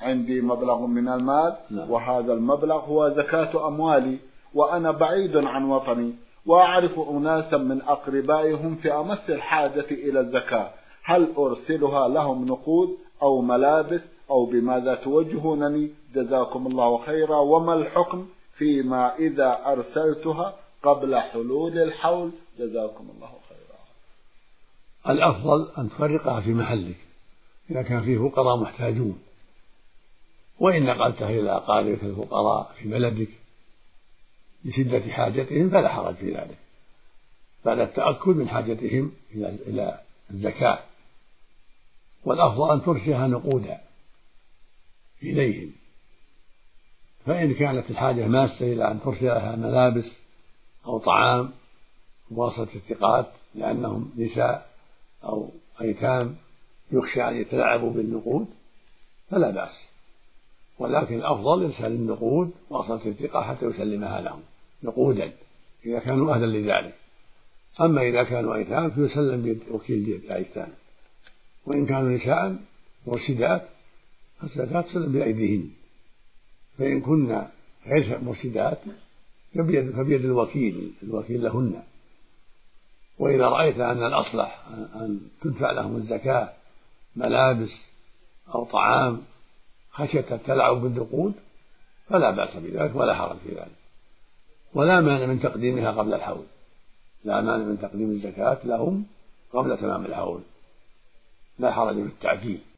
عندي مبلغ من المال وهذا المبلغ هو زكاة أموالي وأنا بعيد عن وطني وأعرف أناسا من أقربائهم في أمس الحاجة إلى الزكاة، هل أرسلها لهم نقود أو ملابس أو بماذا توجهونني؟ جزاكم الله خيرا. وما الحكم فيما إذا أرسلتها قبل حلول الحول؟ جزاكم الله خيرا. الأفضل أن تفرقها في محلك إذا كان فيه فقراء محتاجون، وإن نقلتها إلى أقاربك الفقراء في بلدك لشدة حاجتهم فلا حرج في ذلك بعد التأكد من حاجتهم إلى الزكاة. والأفضل أن ترسلها نقودا إليهم، فإن كانت الحاجة ماسة إلى أن ترسلها ملابس أو طعام بواسطة الثقات لأنهم نساء أو أيتام يخشى أن يتلاعبوا بالنقود فلا بأس، ولكن الأفضل إرسال النقود بواسطة الثقة حتى يسلمها لهم نقودا إذا كانوا أهلا لذلك. أما إذا كانوا أيتام فيسلم بيد وكيل بيد الأيتام، وإن كانوا نساء مرشدات فالزكاة تسلم بأيديهن، فإن كنا غير مرشدات فبيد الوكيل لهن. وإذا رأيت أن الأصلح أن تدفع لهم الزكاة ملابس أو طعام خشية التلاعب بالنقود فلا بأس بذلك ولا حرج في ذلك، ولا مانع من تقديمها قبل الحول، لا مانع من تقديم الزكاة لهم قبل تمام الحول، لا حرج في التعجيل.